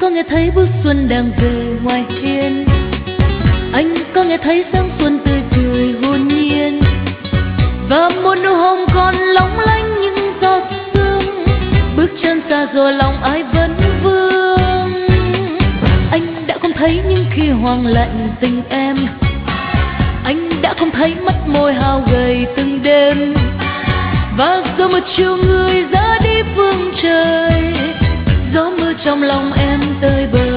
có nghe thấy bước xuân đang về ngoài hiên, anh có nghe thấy sáng xuân tươi cười hồn nhiên, và một nụ hồng còn long lanh những giọt sương. Bước chân xa rồi lòng ai vẫn vương. Anh đã không thấy những khi hoang lạnh tình em, anh đã không thấy mắt môi hao gầy từng đêm. Và rồi một chiều người ra đi phương trời, gió mưa trong lòng em tơi bời.